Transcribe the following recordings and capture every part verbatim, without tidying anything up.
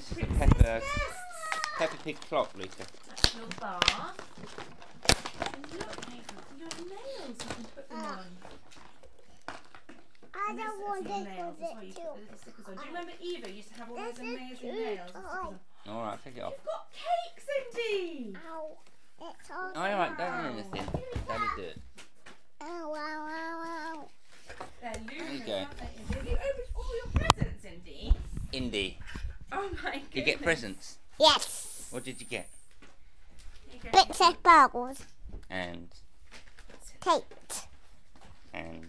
This is a Peppa, Peppa Pig clock, Luca. That's your bar. And look, your nails, you can put them on. I And don't this- want your this nails, with that's why you it put too. the little stickers on. Do you remember Eva used to have all those This is amazing too nails? with hard. stickers on? Alright, take it off. You've got cake, Cindy! Ow. It's all Oh, alright, don't do anything. Daddy do it. Ow, ow, ow, ow. They're There you Luca's, go. aren't they? Have you opened all your presents, Cindy? Indy, Oh my goodness. did you get presents? Yes. What did you get? Here you go. Princess Bubbles. And, Kate. and,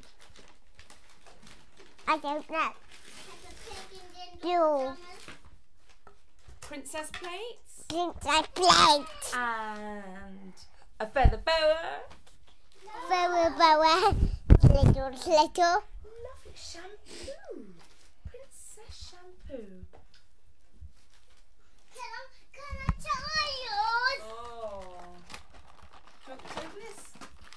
I don't know. You. Princess plates. Princess Plate. And a feather boa. Boa, boa. Little, little. Lovely shampoo. Princess shampoo. Can I, can I try yours? Oh. Do you want to open this?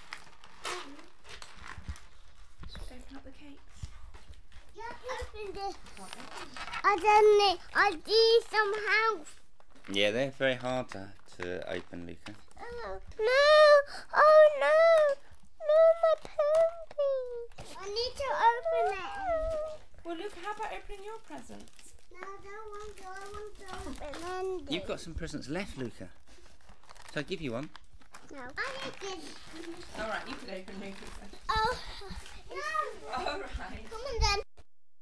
Open up the cake. Open this. I don't need, I need some help. yeah, they're very hard to, to open, Luca. Oh, no. Oh, no. No, my pumpkin. I need to open it. Well, look, how about opening your presents? No, I don't want to. I want to open it. You've got some presents left, Luca. So I'll give you one. No. I did. All right, you could open your presents. Oh, no. All right. Come on then.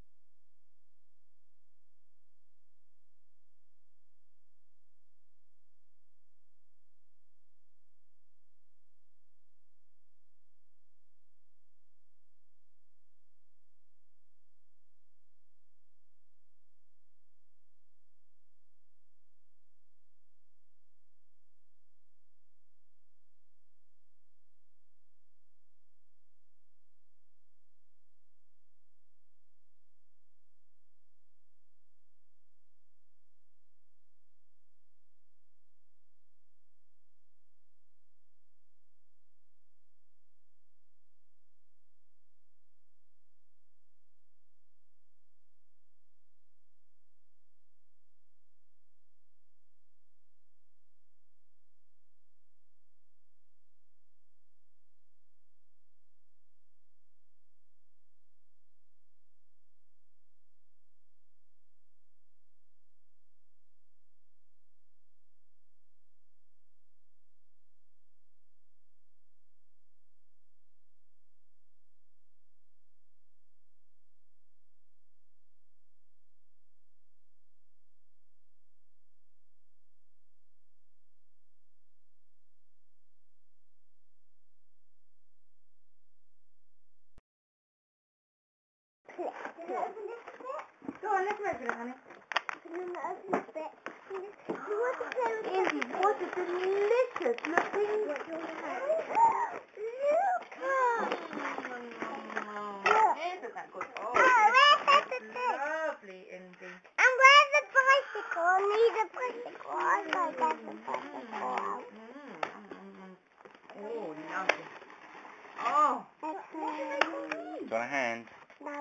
Go on, let's open it, honey. Indy, what a delicious looking Isn't that good? Oh, Oh, where's the thing? lovely, Indy. And where's the bicycle? I need a bicycle. I like that bicycle. Oh, lovely. Oh. Do you want a hand? No.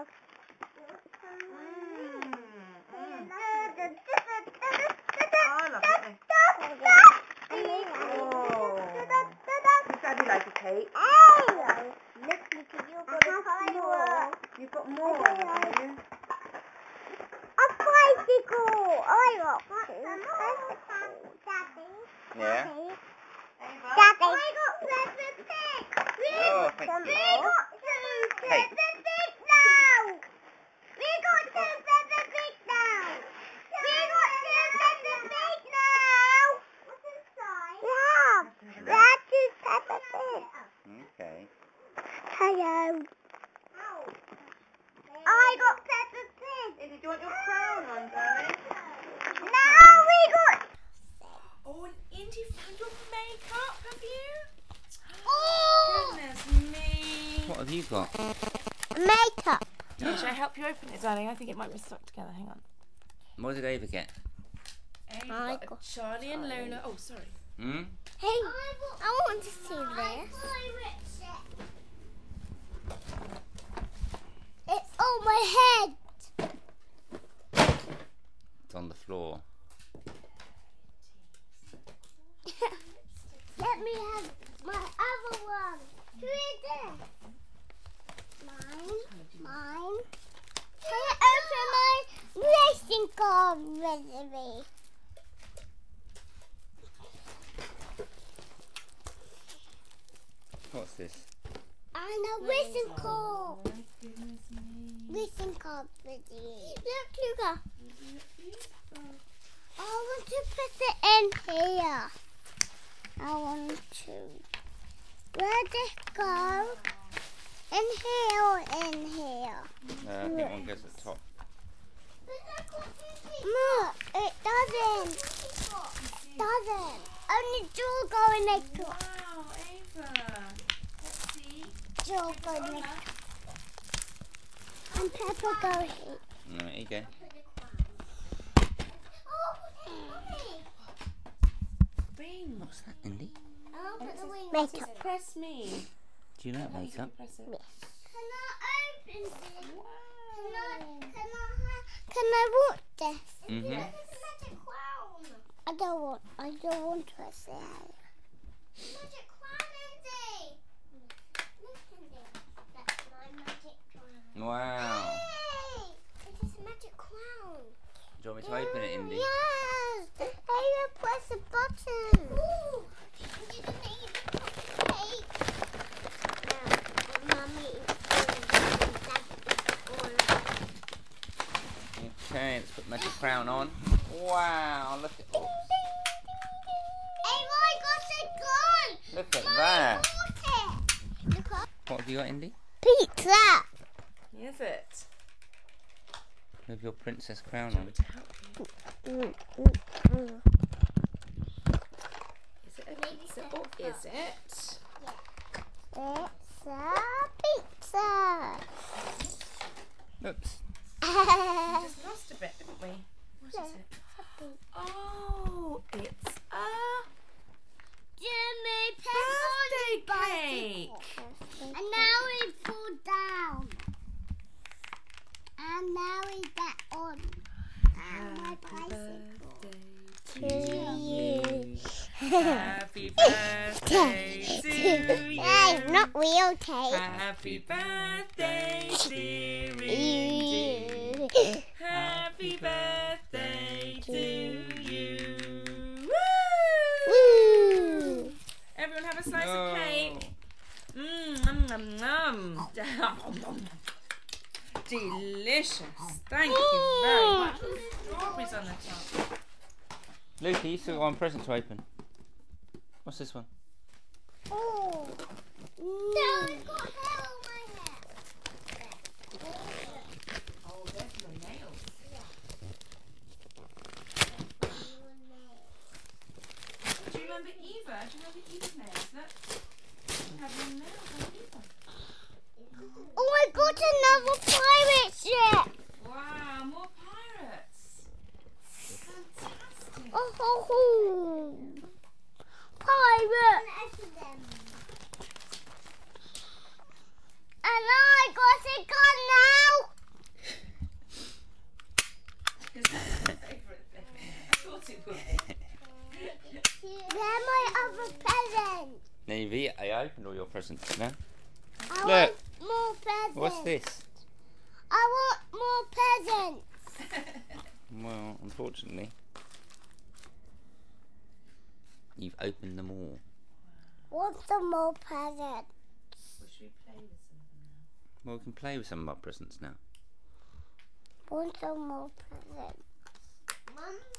I love it. Does Daddy like a cake? You've got more, haven't you? A bicycle! I got two bicycles. Daddy. Yeah. Daddy. I got Peppa Pig. We Oh, got thank we you. got two Hey. Peppa Pig now. We got two Peppa Pig now. We got two Peppa Pig now. What's inside? Yeah. That is Peppa Pig. Okay. Hello. I got Peppa Pig. Indy, do you want your crown on, darling? Now we got. Oh, and Indy found your makeup, have you? Oh! Goodness me. What have you got? Makeup. Should I help you open it, darling? I think it might be stuck together. Hang on. What did Ava get? Ava I got a got Charlie and Lola. Oh, sorry. Hmm? Hey, I want to see this. It's on my head. It's on the floor. wishing card recipe. What's this? And a wishing card. Oh, my goodness me. Wishing card recipe. Look, Luca. I want to put it in here. I want to. Where'd it go? In here or in here? Uh, I think one goes at the top. No, it doesn't. Doesn't. Only Joel go in the top. Wow, Ava. Let's see. Joel go in the top. And Pepper go here. No, there you go. Bing. What's that, Indy? Makeup. Press me. Do you like Oh, you makeup? can press it. Can I open this? Wow. Can I, can I, can I watch this? Mm-hmm. Magic crown. I don't want, I don't want to say magic crown, Andy. Look, Andy. That's my magic crown. Wow. Hey, it is a magic crown. Do you want me to open it, Indy? Yes. I will press the button. Ooh. You didn't even cake. Now, Mummy is doing that. Okay, let's put magic crown on. Wow, look at all. Hey, I got it gone. Look at Mummy that. bought it. Look up. What have you got, Indy? Pizza. Is it? With your princess crown Do you on. want me to help you? Mm, mm, mm. Is it a pizza or is it? It's a pizza. Oops. We just lost a bit, didn't we? What is it? Oh, it's a Jimmy birthday cake. And now we fall down. And now we get on. And my bicycle. To you. Happy birthday to you. Hey, not real cake. Happy birthday, dearie. You. Happy birthday to you. Woo! Woo. Everyone have a slice No. of cake. Mmm, nom, nom, nom. Delicious. Thank you very much. With strawberries on the top. Lucy, you still got one present to open. What's this one? Oh. No, I've got hair on my hair. Oh, there's no nails. Do you remember Eva? Do you remember Eva's nails? Look. Have no nails on Eva. Oh, I got another pirate ship. Wow, more pirates. Fantastic. Oh, ho, ho. Pirate. And I got it gone now. Is that your favourite thing? I thought it would. They're my other presents. Navy, I opened all your presents now. I Look. want more presents. What's this? I want more presents. Well, unfortunately, you've opened them all. Want some more presents. Well, should we play with some of them now? Well, we can play with some of our presents now. Want some more presents. Mum,